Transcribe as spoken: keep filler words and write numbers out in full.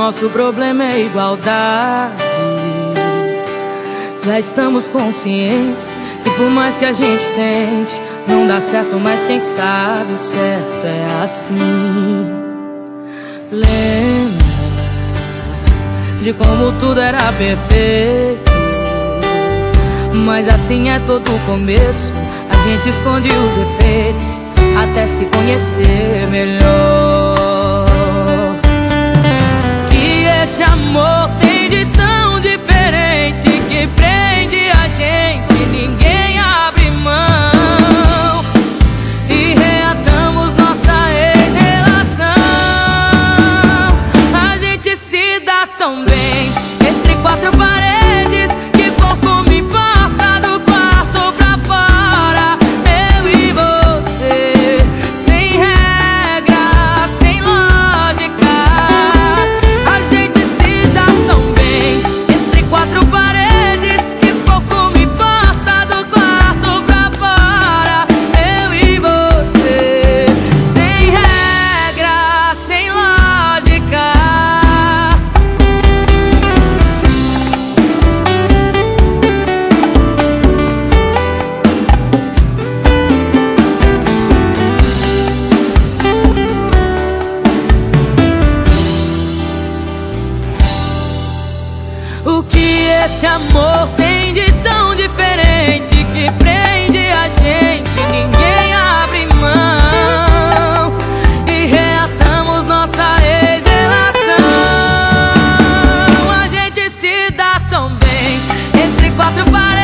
nosso problema é igualdade. Já estamos conscientes e por mais que a gente tente, não dá certo, mas quem sabe o certo é assim. Lembra de como tudo era perfeito, mas assim é todo o começo. A gente esconde os defeitos até se conhecer melhor. Que esse amor tem de tão diferente que prende a gente, ninguém abre mão. E reatamos nossa ex-relação. A gente se dá tão bem entre quatro paredes que pouco me importa do quarto pra fora. Eu e você, sem regra, sem lógica. A gente se dá tão bem entre quatro paredes que pouco me importa do quarto pra fora. Eu e você, sem regra, sem lógica. O que esse amor tem de tão diferente que prende a gente, ninguém abre mão. E reatamos nossa ex-relação. A gente se dá tão bem entre quatro paredes